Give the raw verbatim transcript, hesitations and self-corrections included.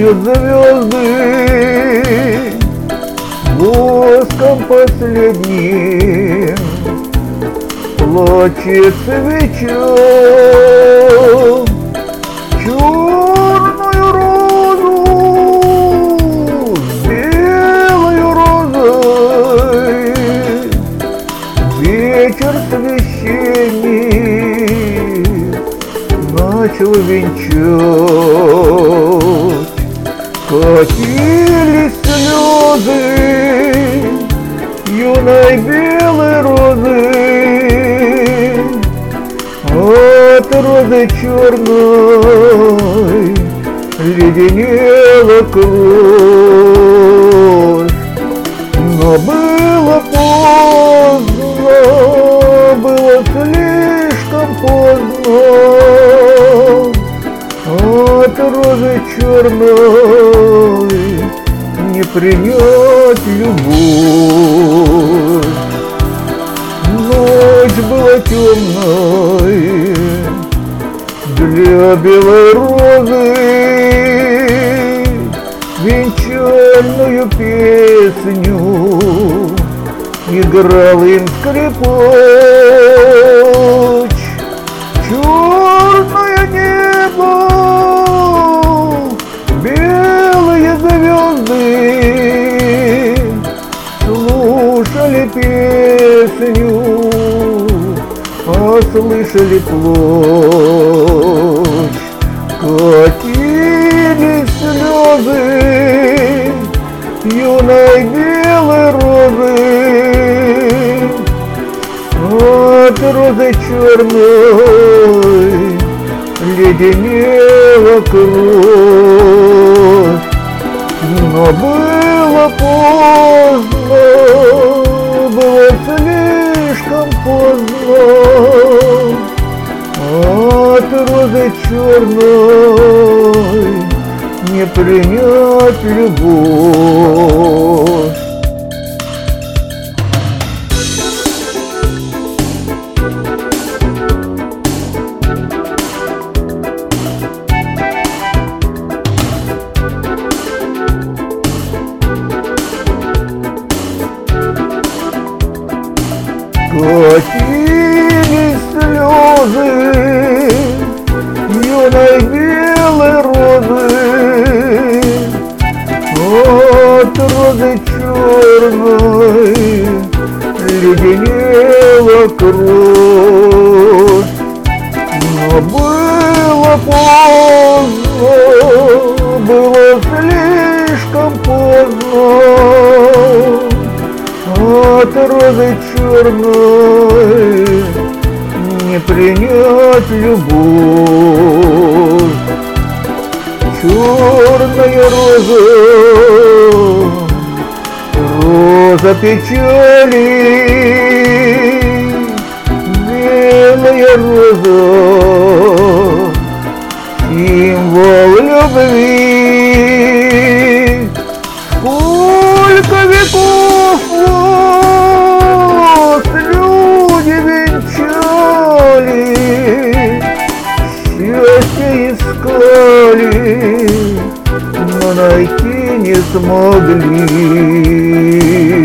белые звезды воском последним плачет свеча, черную розу с белой розой вечер священник начал венчать. Катились слезы юной белой розы, от розы черной леденела кровь. Но было поздно, было слишком поздно, от розы черной не принять любовь. Ночь была темной для белой розы, венчальную песню играл им скрипач. Черное небо, белые звезды слушали песню, а слышали плач. Катились слезы юной белой розы, от розы черной леденела кровь. Но было поздно, было слишком поздно, от розы черной не принять любовь. Катились слезы юной белой розы, от розы черной леденела кровь. Но было поздно, было слишком поздно, от розы черной не принять любовь. Черная роза, роза печали, белая роза, символ любви. Сколько веков вас люди венчали, счастье искали, но найти не смогли.